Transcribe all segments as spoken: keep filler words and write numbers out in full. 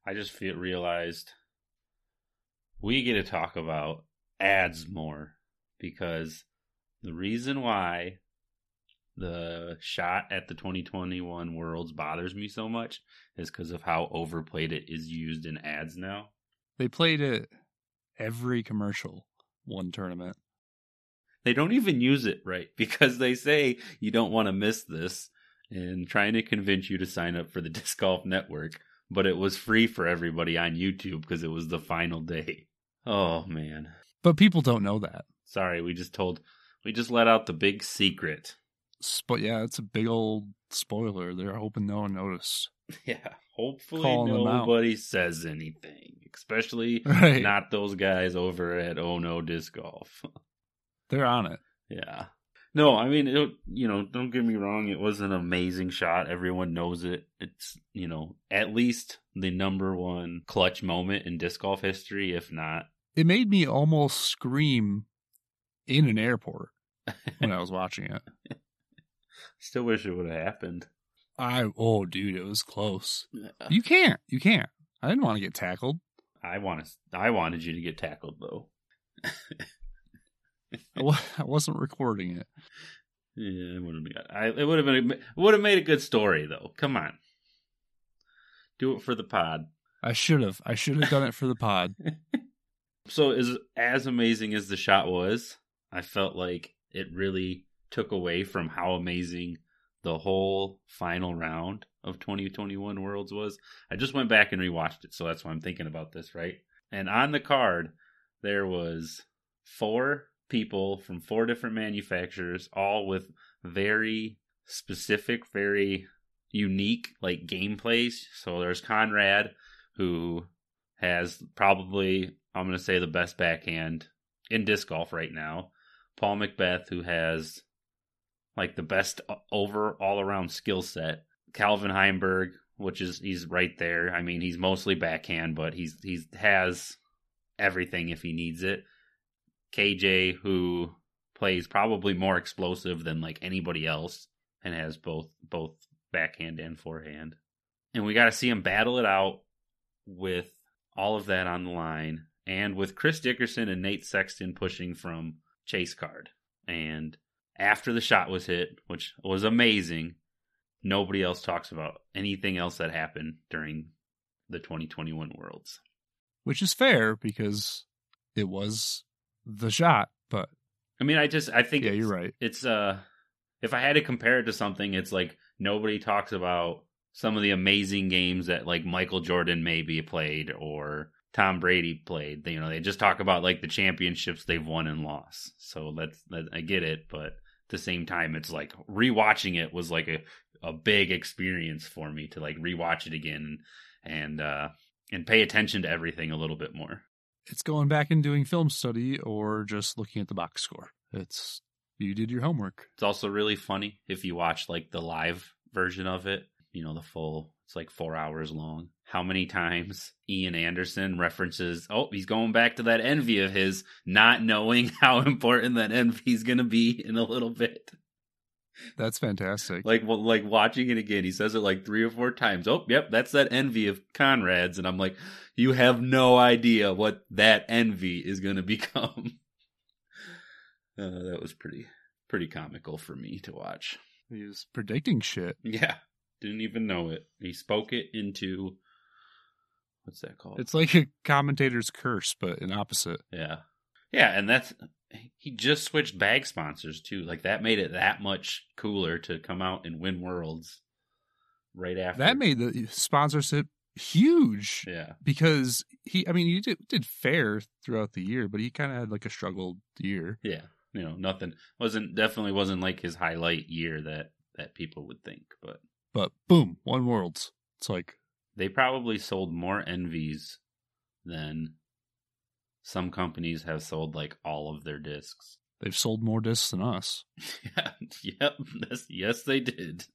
I just feel realized we get to talk about ads more because the reason why the shot at the twenty twenty-one Worlds bothers me so much is because of how overplayed it is used in ads now. They played it every commercial one tournament. They don't even use it right because they say you don't want to miss this and trying to convince you to sign up for the Disc Golf Network, but it was free for everybody on YouTube because it was the final day. Oh, man. But people don't know that. Sorry, we just told, we just let out the big secret. But yeah, it's a big old spoiler. They're hoping no one noticed. Yeah, hopefully Calling nobody says anything, especially right. not those guys over at Oh No Disc Golf. They're on it. Yeah. No, I mean, it, you know, don't get me wrong. It was an amazing shot. Everyone knows it. It's, you know, at least the number one clutch moment in disc golf history, if not. It made me almost scream in an airport when I was watching it. Still wish it would have happened. I, oh, dude, it was close. You can't. You can't. I didn't want to get tackled. I want to, I wanted you to get tackled, though. I wasn't recording it. Yeah, it would have been. I, it would have been. It would have made a good story, though. Come on, do it for the pod. I should have. I should have done it for the pod. So, as as amazing as the shot was, I felt like it really took away from how amazing the whole final round of twenty twenty-one Worlds was. I just went back and rewatched it, so that's why I'm thinking about this, right? And on the card, there was four people from four different manufacturers, all with very specific, very unique like gameplays. So there's Conrad, who has probably, I'm going to say, the best backhand in disc golf right now. Paul McBeth, who has like the best over all around skill set. Calvin Heimberg, which is he's right there. I mean, he's mostly backhand, but he's he's has everything if he needs it. K J, who plays probably more explosive than like anybody else and has both both backhand and forehand. And we got to see him battle it out with all of that on the line and with Chris Dickerson and Nate Sexton pushing from chase card. And after the shot was hit, which was amazing, nobody else talks about anything else that happened during the twenty twenty-one Worlds. Which is fair because it was the shot, but I mean, I just I think yeah, you're right. It's uh, if I had to compare it to something, it's like nobody talks about some of the amazing games that like Michael Jordan maybe played or Tom Brady played. You know, they just talk about like the championships they've won and lost. So that's that, I get it, but at the same time, it's like rewatching it was like a a big experience for me to like rewatch it again and uh and pay attention to everything a little bit more. It's going back and doing film study or just looking at the box score. It's, you did your homework. It's also really funny if you watch like the live version of it, you know, the full, it's like four hours long. How many times Ian Anderson references, oh, he's going back to that envy of his, not knowing how important that envy is going to be in a little bit. That's fantastic. Like, well, like watching it again, he says it like three or four times. Oh, yep, that's that envy of Conrad's. And I'm like, you have no idea what that envy is going to become. Uh, that was pretty, pretty comical for me to watch. He was predicting shit. Yeah, didn't even know it. He spoke it into, what's that called? It's like a commentator's curse, but an opposite. Yeah. Yeah, and that's, he just switched bag sponsors too. Like that made it that much cooler to come out and win Worlds right after. That made the sponsorship huge. Yeah. Because he, I mean, he did, did fair throughout the year, but he kind of had like a struggled year. Yeah. You know, nothing wasn't definitely wasn't like his highlight year that, that people would think, but. But boom, won Worlds. It's like. They probably sold more envies than some companies have sold like all of their discs. They've sold more discs than us. Yeah, yep. Yes, yes, they did.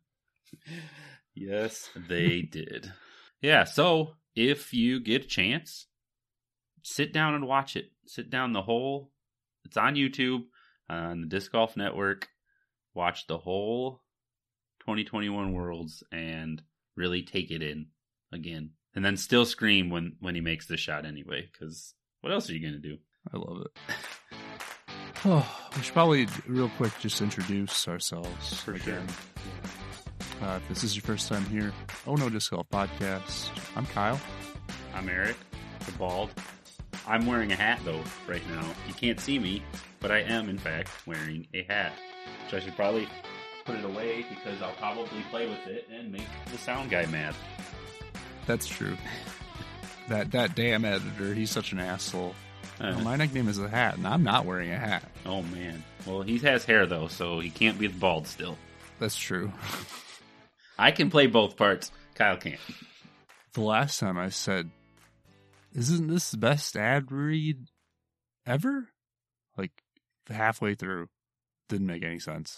Yes, they did. Yeah, so if you get a chance, sit down and watch it. Sit down the whole, it's on YouTube, on the Disc Golf Network. Watch the whole twenty twenty-one Worlds and really take it in. Again, and then still scream when, when he makes the shot anyway, because what else are you going to do? I love it. Oh, we should probably, real quick, just introduce ourselves For again. sure. Uh, if this is your first time here, Oh No Disc Golf Podcast. I'm Kyle. I'm Eric, the bald. I'm wearing a hat, though, right now. You can't see me, but I am, in fact, wearing a hat. So I should probably put it away because I'll probably play with it and make the sound guy mad. That's true. That that damn editor, he's such an asshole. Uh, Well, my nickname is a hat, and I'm not wearing a hat. oh, man. Well, he has hair, though, so he can't be bald still. That's true. I can play both parts. Kyle can't. The last time I said, isn't this the best ad read ever? Like, halfway through. Didn't make any sense.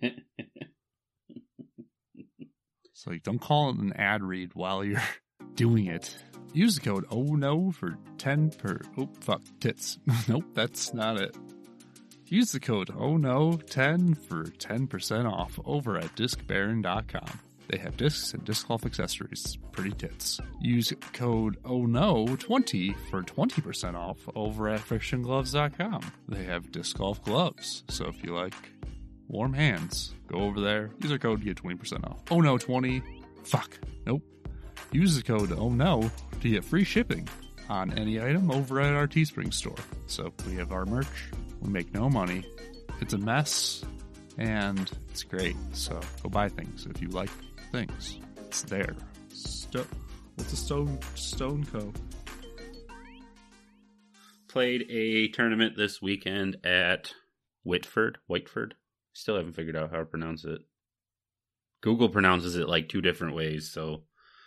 It's like, don't call it an ad read while you're doing it. Use the code Oh No for ten per... Oh, fuck. Tits. Nope, that's not it. Use the code Oh No ten for ten percent off over at disc baron dot com. They have discs and disc golf accessories. Pretty tits. Use code Oh No twenty for twenty percent off over at friction gloves dot com. They have disc golf gloves. So if you like warm hands, go over there. Use our code to get twenty percent off. Oh No twenty. Fuck. Nope. Use the code Oh No to get free shipping on any item over at our Teespring store. So we have our merch. We make no money. It's a mess. And it's great. So go buy things if you like things. It's there. Sto- What's a stone stone co? Played a tournament this weekend at Whitford. Whiteford? Still haven't figured out how to pronounce it. Google pronounces it like two different ways, so...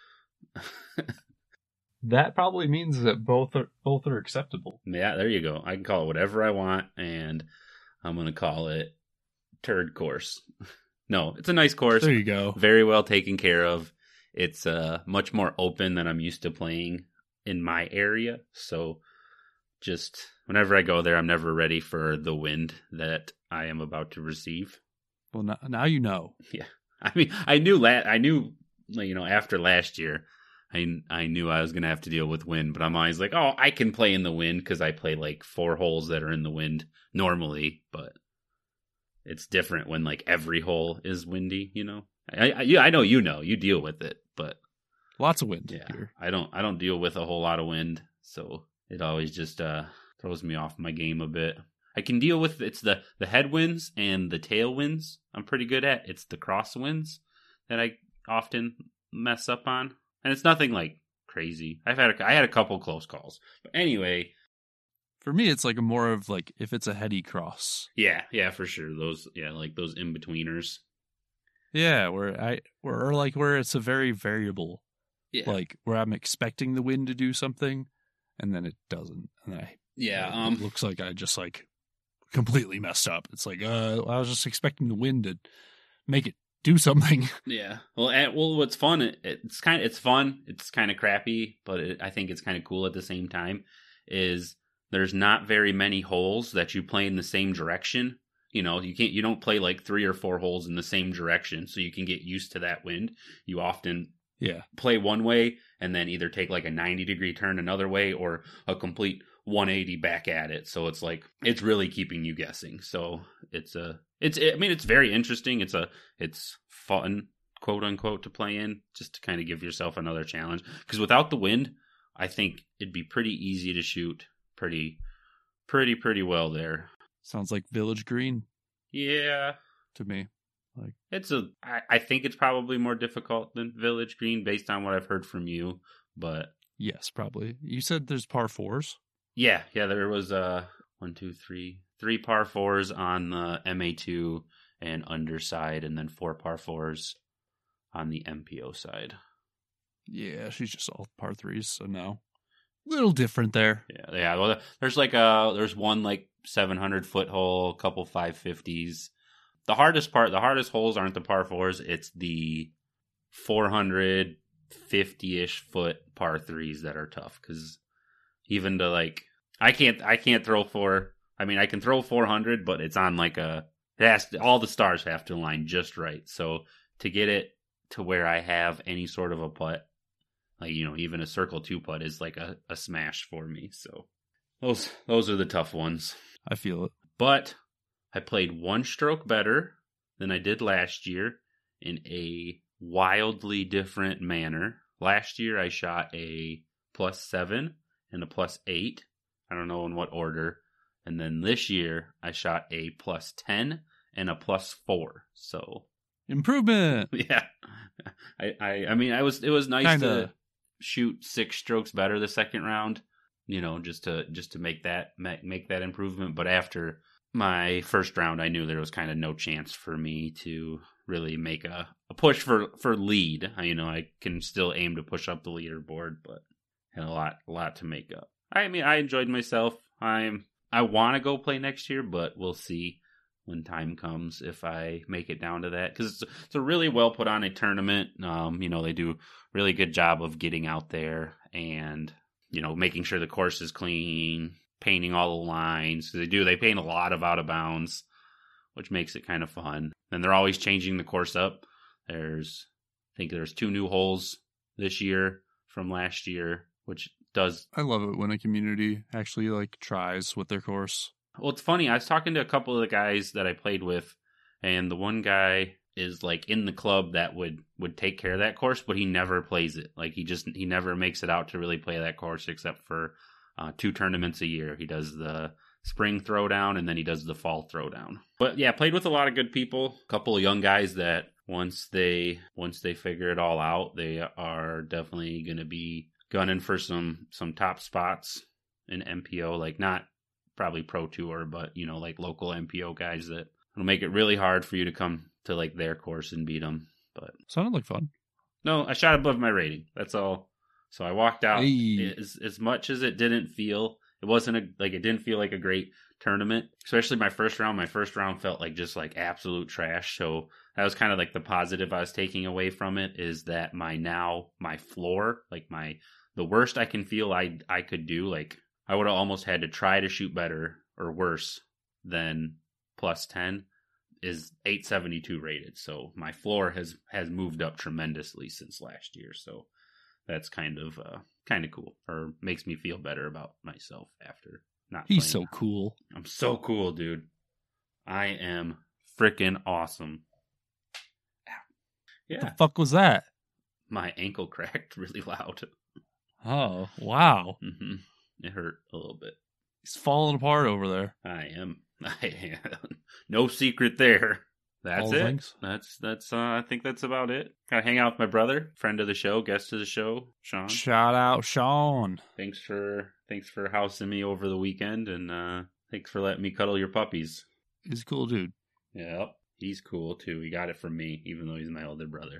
That probably means that both are both are acceptable. Yeah, there you go. I can call it whatever I want, and I'm going to call it Turd Course. No, it's a nice course. There you go. Very well taken care of. It's uh, much more open than I'm used to playing in my area. So just whenever I go there, I'm never ready for the wind that I am about to receive. Well, now, now you know. Yeah. I mean, I knew la- I knew, you know, after last year, I, I knew I was going to have to deal with wind, but I'm always like, oh, I can play in the wind because I play like four holes that are in the wind normally, but it's different when like every hole is windy, you know. I, I yeah, I know you know you deal with it, but Lots of wind yeah, here. I don't I don't deal with a whole lot of wind, so it always just uh, throws me off my game a bit. I can deal with it's the the headwinds and the tailwinds. I'm pretty good at. It's the crosswinds that I often mess up on, and it's nothing like crazy. I've had a, I had a couple close calls, but anyway. For me, it's like a more of like if it's a heady cross. Yeah, yeah, for sure. Those, yeah, like those in betweeners. Yeah, where I or like where it's a very variable, Yeah, like where I'm expecting the wind to do something, and then it doesn't, and I yeah. it Um, looks like I just like completely messed up. It's like uh, I was just expecting the wind to make it do something. yeah. Well, and, well, what's fun? It, it's kind of it's fun. It's kind of crappy, but it, I think it's kind of cool at the same time. Is there's not very many holes that you play in the same direction. You know, you can't, you don't play like three or four holes in the same direction, so you can get used to that wind. You often Yeah, play one way and then either take like a ninety degree turn another way or a complete one eighty back at it. So it's like, it's really keeping you guessing. So it's a, it's, I mean, it's very interesting. It's a, it's fun, quote unquote, to play in, just to kind of give yourself another challenge. Because without the wind, I think it'd be pretty easy to shoot pretty, pretty, pretty well there. sounds like Village Green Yeah. to me. Like It's a, I, I think it's probably more difficult than Village Green based on what I've heard from you, but yes, probably. You said there's par fours. yeah, yeah, there was uh one, two, three, three par fours on the M A two and underside, and then four par fours on the M P O side. Yeah, she's just all par threes. So no, little different there. Yeah, yeah. Well, there's like a there's one like seven hundred foot hole, a couple five fifties. The hardest part, the hardest holes aren't the par fours. It's the four hundred fifty-ish foot par threes that are tough because even to like I can't I can't throw four. I mean I can throw four hundred, but it's on like a it has to, all the stars have to align just right. So to get it to where I have any sort of a putt Like, you know, even a circle two putt is like a, a smash for me. So those those are the tough ones. I feel it. But I played one stroke better than I did last year in a wildly different manner. Last year I shot a plus seven and a plus eight. I don't know in what order. And then this year I shot a plus ten and a plus four. So improvement. Yeah. I, I, I mean, I was, it was nice Kinda. to shoot six strokes better the second round, you know, just to, just to make that, make that improvement. But after my first round, I knew there was kind of no chance for me to really make a, a push for, for lead. I, you know, I can still aim to push up the leaderboard, but had a lot, a lot to make up. I mean, I enjoyed myself. I'm, I want to go play next year, but we'll see when time comes if I make it down to that. Because it's, it's a really well put on a tournament. Um, you know, they do a really good job of getting out there and, you know, making sure the course is clean, painting all the lines. They do. They paint a lot of out of bounds, which makes it kind of fun. And they're always changing the course up. There's, I think there's two new holes this year from last year, which does. I love it when a community actually like tries with their course. Well, it's funny. I was talking to a couple of the guys that I played with, and the one guy is like in the club that would, would take care of that course, but he never plays it. Like he just, he never makes it out to really play that course except for uh, two tournaments a year. He does the spring throwdown and then he does the fall throwdown. But yeah, played with a lot of good people. A couple of young guys that once they, once they figure it all out, they are definitely going to be gunning for some, some top spots in M P O, like not probably pro tour, but you know, like local M P O guys that will make it really hard for you to come to like their course and beat them. But sounded like fun. No, I shot above my rating. That's all. So I walked out. Hey. As, as much as it didn't feel, it wasn't a, like, it didn't feel like a great tournament, especially my first round. My first round felt like just like absolute trash. So that was kind of like the positive I was taking away from it, is that my now, my floor, like my, the worst I can feel I, I could do, like I would have almost had to try to shoot better or worse than plus ten, is eight seventy-two rated. So my floor has, has moved up tremendously since last year. So that's kind of, uh, kind of cool, or makes me feel better about myself after not He's playing. so cool. I'm so cool, dude. I am freaking awesome. Yeah. What the fuck was that? My ankle cracked really loud. Oh, wow. Mm-hmm. It hurt a little bit. He's falling apart over there. I am. I am. No secret there. That's All it. things. That's that's. Uh, I think that's about it. Gotta hang out with my brother, friend of the show, guest of the show, Sean. Shout out, Sean. Thanks for thanks for housing me over the weekend, and uh, thanks for letting me cuddle your puppies. He's a cool dude. Yep, he's cool too. He got it from me, even though he's my older brother.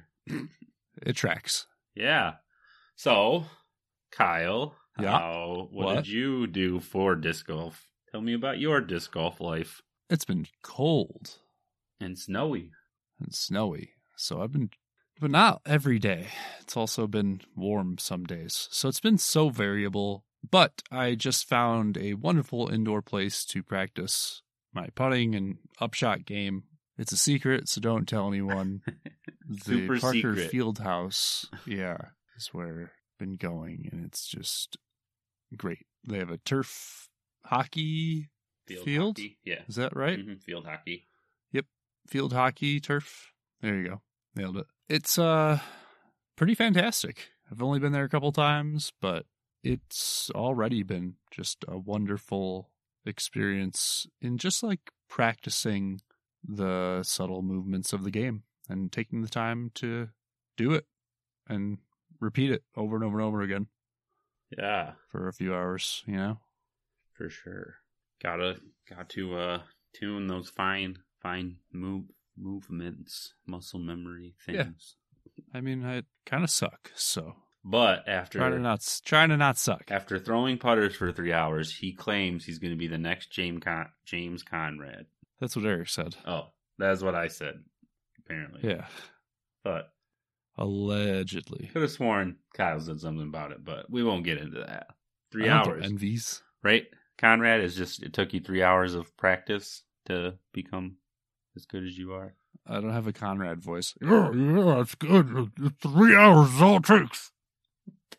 It tracks. Yeah. So, Kyle, Yeah. how, what, What? did you do for disc golf? Tell me about your disc golf life. It's been cold And snowy. and snowy, so I've been, but not every day. It's also been warm some days, so it's been so variable. But I just found a wonderful indoor place to practice my putting and upshot game. It's a secret, so don't tell anyone. The Super Parker secret. Fieldhouse, yeah, is where I've been going, and it's just great. They have a turf hockey Field, field. hockey. Yeah. Is that right? Mhm, Field hockey. Field hockey turf. There you go. Nailed it. It's uh pretty fantastic. I've only been there a couple times, but it's already been just a wonderful experience in just like practicing the subtle movements of the game and taking the time to do it and repeat it over and over and over again Yeah, for a few hours, you know? for sure. Gotta, got to uh, tune those fine, fine move movements, muscle memory things. I mean, I kind of suck, so But after trying to not trying to not suck. after throwing putters for three hours, he claims he's going to be the next James Con- James Conrad. That's what Eric said. Oh, that's what I said. Apparently, Yeah, But allegedly. could have sworn Kyle said something about it. But we won't get into that. Three I don't throw hours, envies. right? Conrad is just. It took you three hours of practice to become as good as you are. I don't have a Conrad voice. Yeah, yeah, it's good. Three hours is all it takes.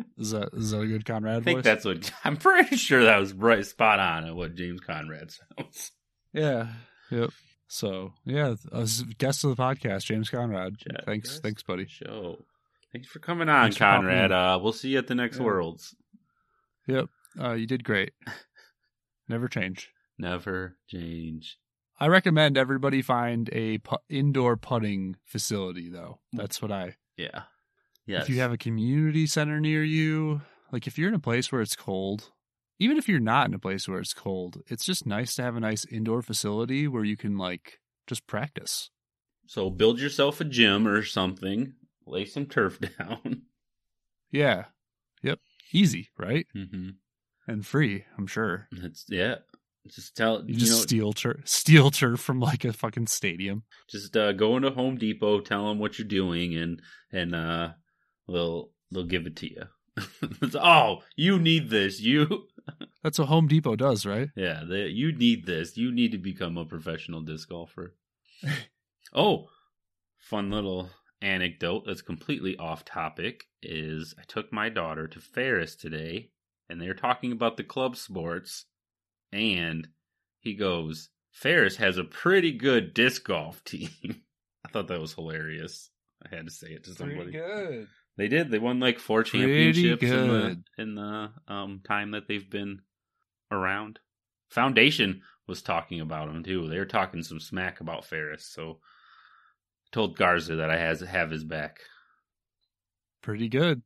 Is that is that a good Conrad I think voice? that's what I'm pretty sure that was right spot on at what James Conrad sounds. Yeah. Yep. So yeah, as guest of the podcast, James Conrad. Jeff, thanks, guest thanks, buddy. Show. Thanks for coming on, Thanks for popping Conrad. in. Uh, we'll see you at the next Yeah. Worlds. Yep. Uh, you did great. Never change. Never change. I recommend everybody find a pu- indoor putting facility, though. That's what I. Yeah. Yes. If you have a community center near you, like if you're in a place where it's cold, even if you're not in a place where it's cold, it's just nice to have a nice indoor facility where you can like just practice. So build yourself a gym or something. Lay some turf down. Yeah. Yep. Easy, right? Mm-hmm. And free, I'm sure. It's yeah. Just tell You you, just know. steal turf, steal turf from like a fucking stadium. Just uh, go into Home Depot, tell them what you're doing, and and uh, they'll they'll give it to you. It's, oh, you need this. You That's what Home Depot does, right? yeah. They, you need this. You need to become a professional disc golfer. Oh, fun little anecdote that's completely off topic is I took my daughter to Ferris today, and they're talking about the club sports, and he goes, Ferris has a pretty good disc golf team. I thought that was hilarious. I had to say it to somebody. good. They did. They won like four Pretty championships in the good. in the um, time that they've been around. Foundation was talking about them too. They were talking some smack about Ferris. So I told Garza that I has have his back. Pretty good.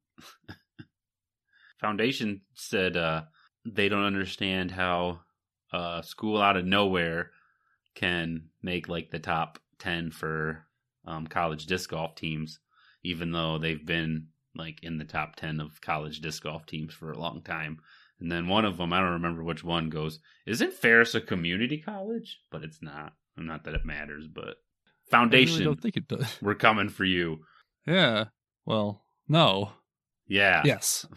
Foundation said uh, they don't understand how a school out of nowhere can make like the top ten for um, college disc golf teams, even though they've been like in the top ten of college disc golf teams for a long time. And then one of them, I don't remember which one, goes, isn't Ferris a community college? But it's not. Not that it matters, but Foundation, I really don't think it does. we're coming for you. Yeah. Well, no. Yeah. Yes.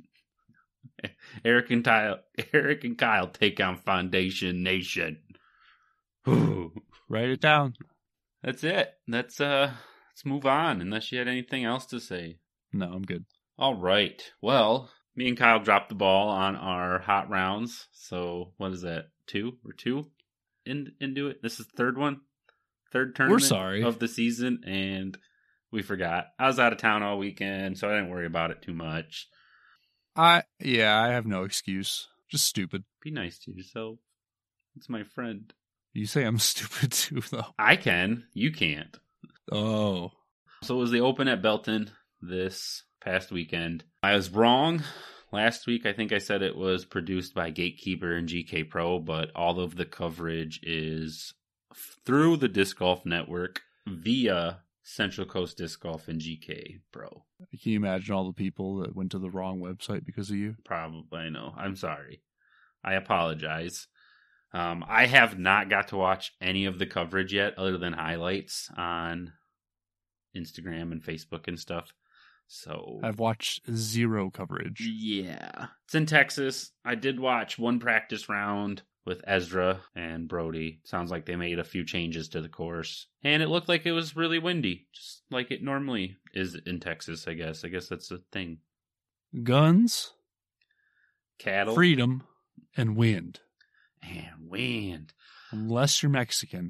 Eric and Kyle, Eric and Kyle take on Foundation Nation. Ooh. Write it down. That's it. That's uh let's move on unless you had anything else to say. No, I'm good. All right. Well, me and Kyle dropped the ball on our hot rounds. So what is that? Two or two in into it? This is the third one? Third tournament sorry. of the season, and we forgot. I was out of town all weekend, so I didn't worry about it too much. I yeah, I have no excuse. Just stupid. Be nice to yourself. It's my friend. You say I'm stupid too, though. I can. You can't. Oh. So it was the Open at Belton this past weekend. I was wrong. Last week, I think I said it was produced by Gatekeeper and G K Pro, but all of the coverage is through the Disc Golf Network via Central Coast Disc Golf and G K Pro. Can you imagine all the people that went to the wrong website because of you? Probably, I know. I'm sorry. I apologize. Um, I have not got to watch any of the coverage yet other than highlights on Instagram and Facebook and stuff. So I've watched zero coverage. yeah, it's in Texas. I did watch one practice round with Ezra and Brody. Sounds like they made a few changes to the course, and it looked like it was really windy, just like it normally is in Texas. I guess. I guess that's the thing. Guns, Cattle, freedom, and wind. and wind. Unless you're Mexican,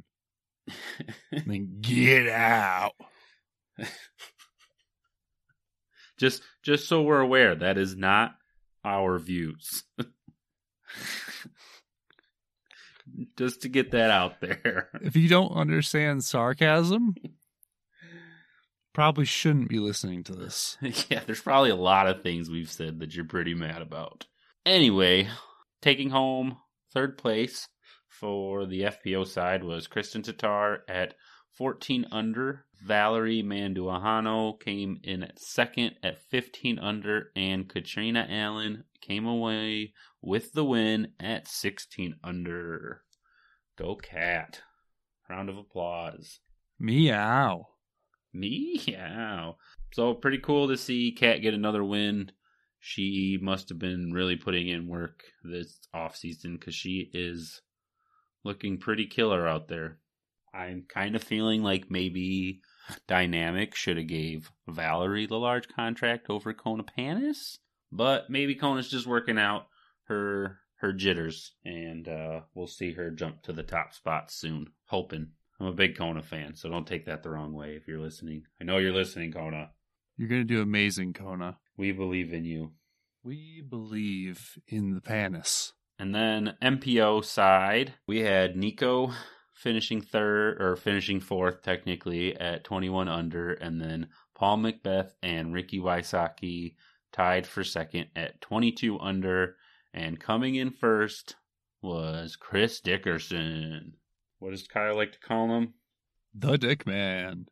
then get out. Just, just so we're aware, that is not our views. Just to get that out there. If you don't understand sarcasm, probably shouldn't be listening to this. Yeah, there's probably a lot of things we've said that you're pretty mad about. Anyway, taking home third place for the F P O side was Kristen Tatar at fourteen under. Valerie Manduahano came in at second at fifteen under, and Katrina Allen came away with the win at sixteen under. Go Cat. Round of applause. Meow. Meow. So pretty cool to see Kat get another win. She must have been really putting in work this off season because she is looking pretty killer out there. I'm kind of feeling like maybe Dynamic should have gave Valerie the large contract over Kona Panis, But maybe Kona's just working out her her jitters, and uh, we'll see her jump to the top spot soon. Hoping. I'm a big Kona fan, so don't take that the wrong way if you're listening. I know you're listening, Kona. You're going to do amazing, Kona. We believe in you. We believe in the Panis. And then M P O side, we had Nico finishing third, or finishing fourth technically at twenty-one under, and then Paul McBeth and Ricky Wysocki tied for second at twenty-two under, and coming in first was Chris Dickerson. What does Kyle like to call him? The Dick Man.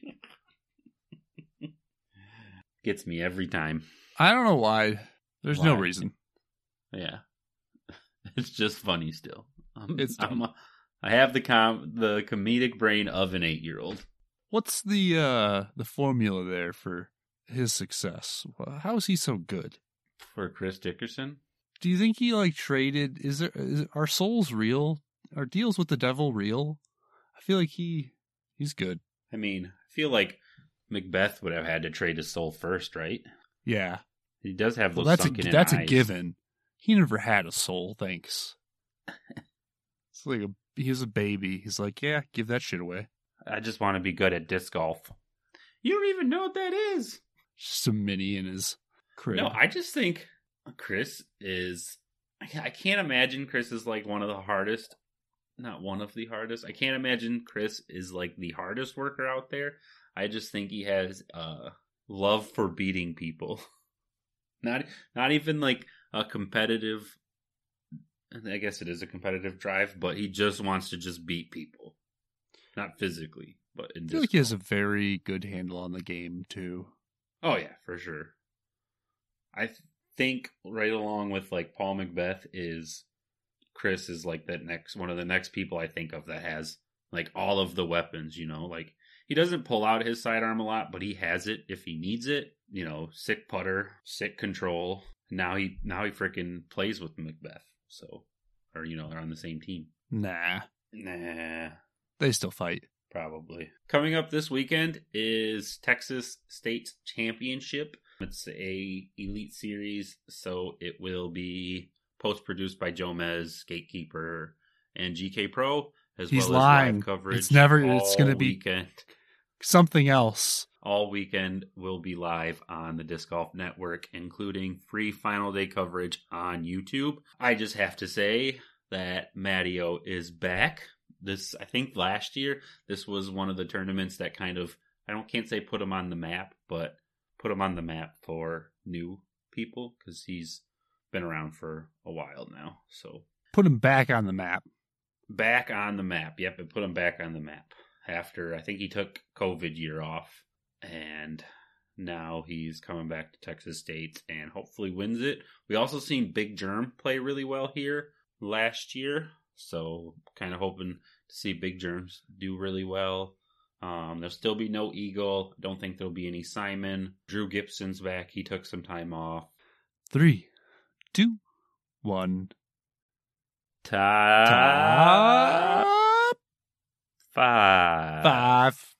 Gets me every time. I don't know why. There's Why? no reason. Yeah. It's just funny still. I'm, It's I'm dumb. a, I have the com the comedic brain of an eight-year-old. What's the uh, the formula there for his success? How is he so good? For Chris Dickerson? Do you think he like traded? Is there is, are souls real? Are deals with the devil real? I feel like he he's good. I mean, I feel like Macbeth would have had to trade his soul first, right? Yeah, He does have those well, that's a sunken in that's a eyes. given. He never had a soul. Thanks. It's like a he was a baby. He's like, yeah, give that shit away. I just want to be good at disc golf. You don't even know what that is. Just a mini in his crib. No, I just think Chris is... I can't imagine Chris is like one of the hardest... Not one of the hardest. I can't imagine Chris is like the hardest worker out there. I just think he has uh, love for beating people. Not not even like a competitive... I guess it is a competitive drive, but he just wants to just beat people. Not physically, but in I feel disc like he has a golf. very good handle on the game too. Oh yeah, for sure. I th- think right along with like Paul McBeth is Chris is like that next one of the next people I think of that has like all of the weapons, you know, like he doesn't pull out his sidearm a lot, but he has it if he needs it, you know, sick putter, sick control. Now he now he freaking plays with Macbeth. So or you know, they're on the same team. Nah, Nah. they still fight. Probably. Coming up this weekend is Texas State Championship. It's a elite series, so it will be post-produced by Joe Mez, Gatekeeper, and G K Pro, as He's well lying. as live coverage. It's never- it's all gonna be- weekend. Something else. All weekend will be live on the Disc Golf Network, including free final day coverage on YouTube. I just have to say that Matteo is back. This, I think last year, this was one of the tournaments that kind of, I don't can't say put him on the map, but put him on the map for new people because he's been around for a while now. So Put him back on the map. back on the map. Yep, and put him back on the map after I think he took COVID year off, and now he's coming back to Texas State and hopefully wins it. We also seen Big Germ play really well here last year, so kind of hoping to see Big Germs do really well. Um, there'll still be no Eagle. I don't think there'll be any Simon. Drew Gibson's back. He took some time off. Three, two, one. Top, Top five. five.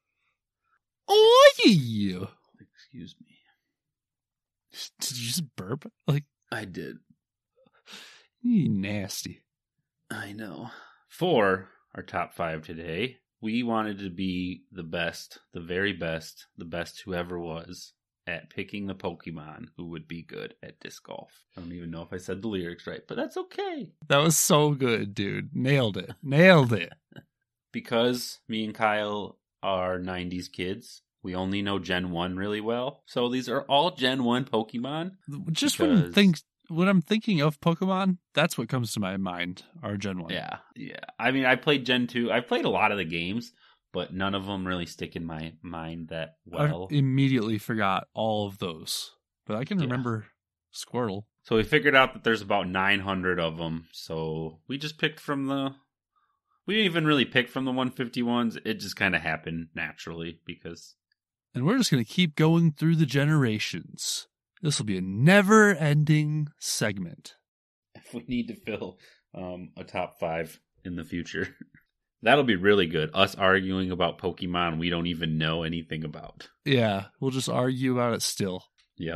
Oh yeah! Excuse me. Did you just burp? Like, I did. you nasty. I know. For our top five today, we wanted to be the best, the very best, the best who ever was at picking the Pokemon who would be good at disc golf. I don't even know if I said the lyrics right, but that's okay. That was so good, dude. Nailed it. Nailed it. Because me and Kyle are nineties kids, we only know Gen one really well. So these are all Gen one Pokemon. Just when you Because- think when I'm thinking of Pokemon, that's what comes to my mind. Our Gen one. Yeah, yeah. I mean, I played Gen two. I played a lot of the games, but none of them really stick in my mind that well. I immediately forgot all of those, but I can Yeah. remember Squirtle. So we figured out that there's about nine hundred of them. So we just picked from the... We didn't even really pick from the one fifty-ones. It just kind of happened naturally because... And we're just going to keep going through the generations. This will be a never-ending segment. if we need to fill um, a top five in the future, that'll be really good. Us arguing about Pokemon we don't even know anything about. Yeah, we'll just argue about it still. Yep.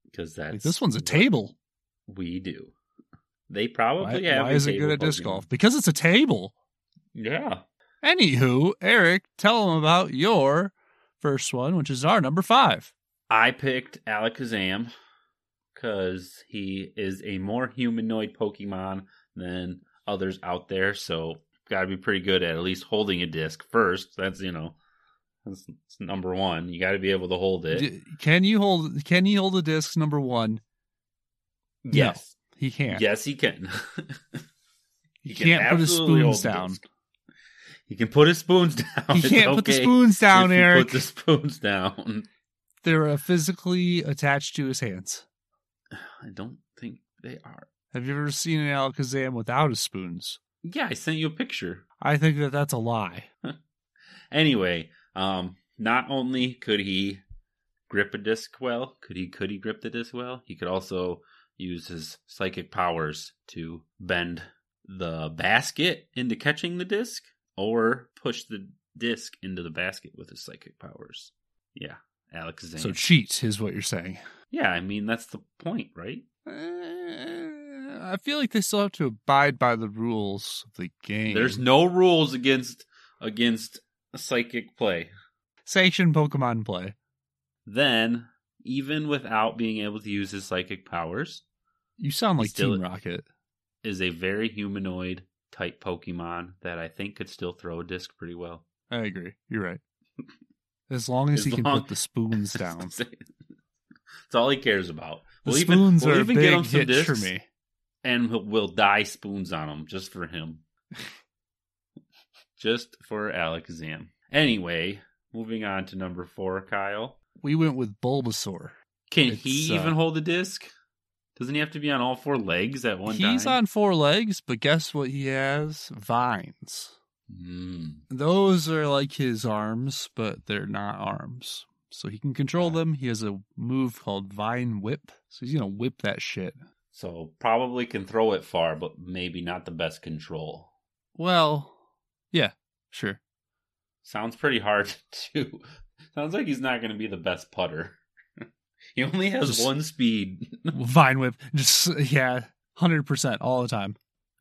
because that's Like, this one's a what table. we do. They probably Why, have. why a is it table good at disc Pokemon. golf? Because it's a table. Yeah. Anywho, Eric, tell them about your first one, which is our number five. I picked Alakazam because he is a more humanoid Pokemon than others out there. So, got to be pretty good at at least holding a disc first. That's, you know, that's, that's number one. You got to be able to hold it. D- Can you hold? Can he hold the discs? Number one. Yes. No, he can't. Yes, he can. he, can can't put his absolutely hold spoons the down. disc. He can put his spoons down. He It's can't put the okay spoons down, if he Eric. Put the spoons down. They're uh, physically attached to his hands. I don't think they are. Have you ever seen an Alakazam without his spoons? Yeah, I sent you a picture. I think that that's a lie. Anyway, um, not only could he grip a disc well, could he could he grip the disc well, he could also use his psychic powers to bend the basket into catching the disc or push the disc into the basket with his psychic powers. Yeah, Alakazam. So cheat is what you're saying. Yeah, I mean, that's the point, right? Uh, I feel like they still have to abide by the rules of the game. There's no rules against against psychic play. sanctioned Pokemon play. Then, even without being able to use his psychic powers, You sound He like still- Team Rocket. is a very humanoid type Pokemon that I think could still throw a disc pretty well. I agree. You're right. As long as, As he can long- put the spoons down. That's all he cares about. The We'll spoons even, we'll are even a get big him some hit for discs, me. and we'll, we'll dye spoons on them just for him. Just for Alakazam. Anyway, moving on to number four, Kyle. We went with Bulbasaur. Can It's, he uh, even hold a disc? Doesn't he have to be on all four legs at one time? He's on four legs, but guess what he has? Vines. Mm. Those are like his arms, but they're not arms. So he can control them. He has a move called Vine Whip. So he's going to whip that shit. So probably can throw it far, but maybe not the best control. Well, yeah, sure. Sounds pretty hard to. Sounds like he's not going to be the best putter. He only has Just- one speed. Vine Whip. Just, yeah, one hundred percent all the time.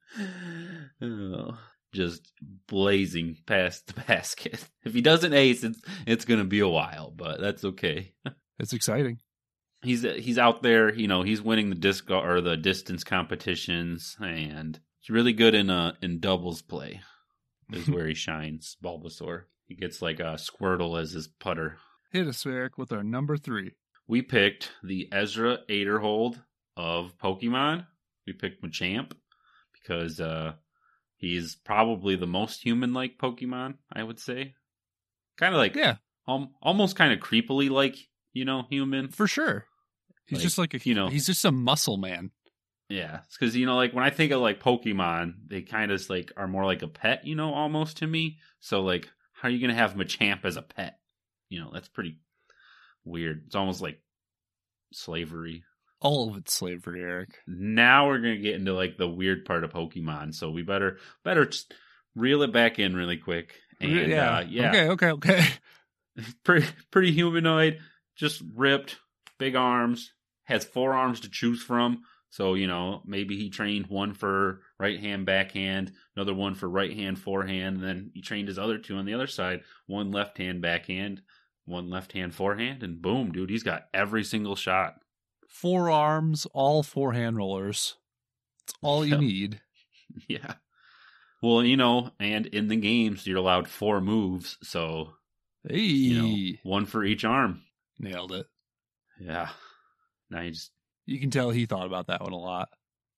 Oh, just blazing past the basket. If he doesn't ace, it's it's going to be a while, but that's okay. It's exciting. He's he's out there, you know. He's winning the disc or the distance competitions, and he's really good in uh in doubles play. Is where he shines. Bulbasaur. He gets like a Squirtle as his putter. Hit us, Eric, with our number three. We picked the Ezra Aderhold of Pokemon. We picked Machamp because uh, he's probably the most human-like Pokemon, I would say. Kind of like, Yeah, um, almost kind of creepily like, you know, human. for sure. He's Like, just like a, you know- he's just a muscle man. Yeah, it's because, you know, like when I think of like Pokemon, they kind of like are more like a pet, you know, almost to me. So like, how are you going to have Machamp as a pet? You know, that's pretty weird. It's almost like slavery. All of it's slavery, Eric. Now we're gonna get into like the weird part of Pokemon, so we better better just reel it back in really quick. And yeah. uh, yeah, Okay, okay, okay. pretty pretty humanoid, just ripped, big arms, has four arms to choose from. So you know maybe he trained one for right hand, backhand, another one for right hand, forehand, and then he trained his other two on the other side, one left hand, backhand, one left hand, forehand, and boom, dude, he's got every single shot. Four arms, all four hand rollers. That's all you Yep. need. Yeah. Well, you know, and in the games, you're allowed four moves, so, Hey, you know, one for each arm. nailed it. Yeah. Now you just, You can tell he thought about that one a lot.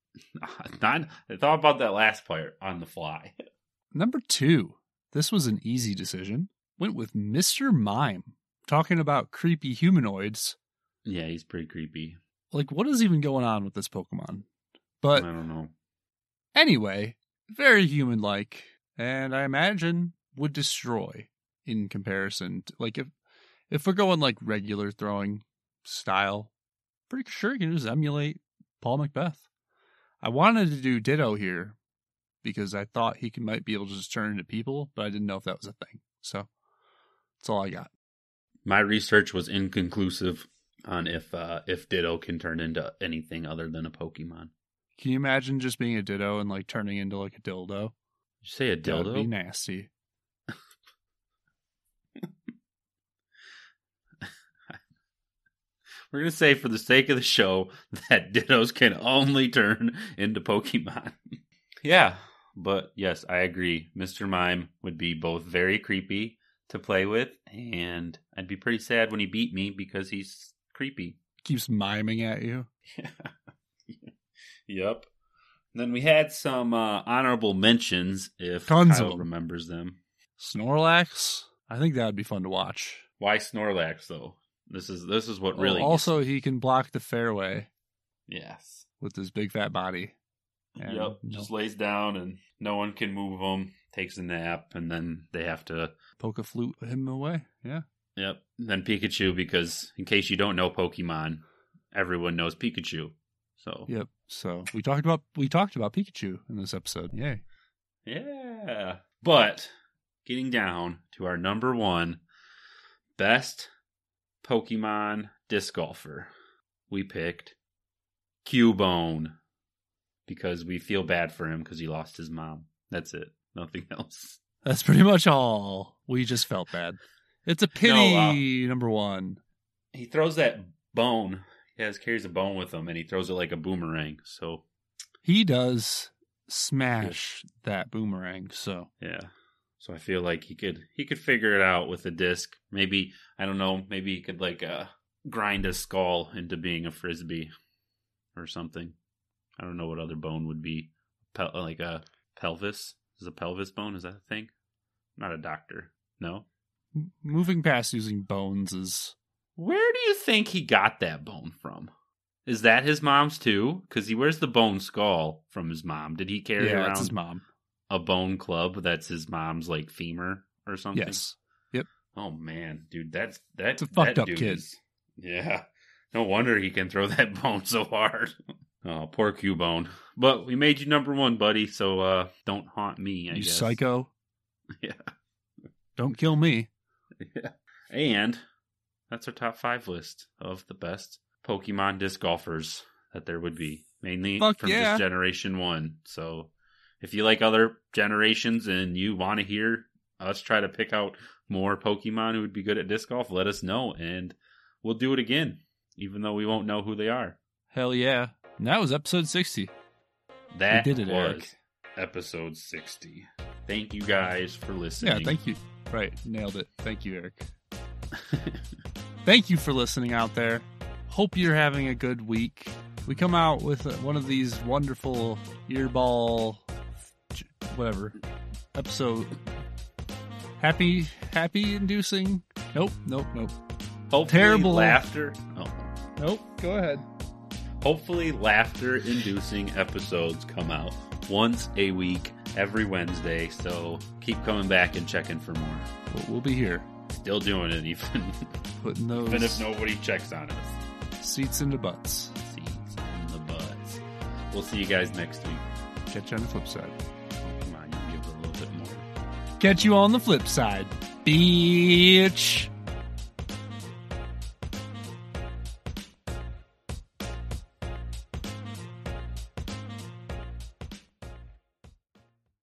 not, I thought about that last part on the fly. Number two. This was an easy decision. Went with Mister Mime. Talking about creepy humanoids. Yeah, he's pretty creepy. Like, what is even going on with this Pokemon? I But don't know. anyway, very human-like, and I imagine would destroy in comparison. To, like, if if we're going like regular throwing style, pretty sure you can just emulate Paul Macbeth. I wanted to do Ditto here because I thought he could, might be able to just turn into people, but I didn't know if that was a thing. So that's all I got. My research was inconclusive. on if uh, if Ditto can turn into anything other than a Pokemon. Can you imagine just being a Ditto and like turning into like a dildo? Did you say a dildo? That would be nasty. We're going to say, for the sake of the show, that Dittos can only turn into Pokemon. Yeah, but yes, I agree. Mister Mime would be both very creepy to play with, and I'd be pretty sad when he beat me because he's creepy. Keeps miming at you. Yep. And then we had some uh, honorable mentions, if Tons Kyle of them. remembers them. Snorlax? I think that would be fun to watch. Why Snorlax, though? This is this is what really... Oh, also, he can block the fairway. Yes. With his big fat body. And yep. no. Just lays down and no one can move him. Takes a nap and then they have to... Poke a flute him away. Yeah. Yep. Then Pikachu, because in case you don't know Pokemon, everyone knows Pikachu. So... Yep. So we talked about we talked about Pikachu in this episode. Yay. Yeah. But getting down to our number one best Pokemon disc golfer, we picked Cubone because we feel bad for him because he lost his mom. That's it. Nothing else. That's pretty much all. We just felt bad. It's a pity, No, uh, number one. He throws that bone. He has carries a bone with him, and he throws it like a boomerang. So he does smash yeah. that boomerang. So yeah. So I feel like he could he could figure it out with a disc. Maybe, I don't know, maybe he could like uh, grind a skull into being a frisbee or something. I don't know what other bone would be. Pel- like a pelvis? Is a pelvis bone? Is that a thing? I'm not a doctor. No? Moving past using bones is... Where do you think he got that bone from? Is that his mom's too? Because he wears the bone skull from his mom. Did he carry yeah, around... that's his mom. A bone club that's his mom's like femur or something? Yes. Yep. Oh man, dude, that's that. It's a fucked that up dude kid. Is, yeah. No wonder he can throw that bone so hard. Oh, poor Cubone. But we made you number one, buddy, so uh, don't haunt me, I you guess. psycho. Yeah. Don't kill me. Yeah. And that's our top five list of the best Pokemon disc golfers that there would be. Mainly Fuck from yeah. just Generation one. So if you like other generations and you want to hear us try to pick out more Pokemon who would be good at disc golf, let us know, and we'll do it again, even though we won't know who they are. Hell yeah. And that was episode sixty. That we did it, was Eric. episode sixty. Thank you guys for listening. Yeah, thank you. Right, nailed it. Thank you, Eric. Thank you for listening out there. Hope you're having a good week. We come out with one of these wonderful earball... whatever episode. Happy, happy inducing. Nope, nope, nope. Hopefully Terrible laughter. Oh. Nope. Go ahead. Hopefully laughter-inducing episodes come out once a week, every Wednesday. So keep coming back and checking for more. We'll, we'll be here, still doing it, even putting those even if nobody checks on us. Seats into butts. Seats in the butts. We'll see you guys next week. Catch you on the flip side. Come on, you give it a little bit more. Catch you on the flip side, bitch.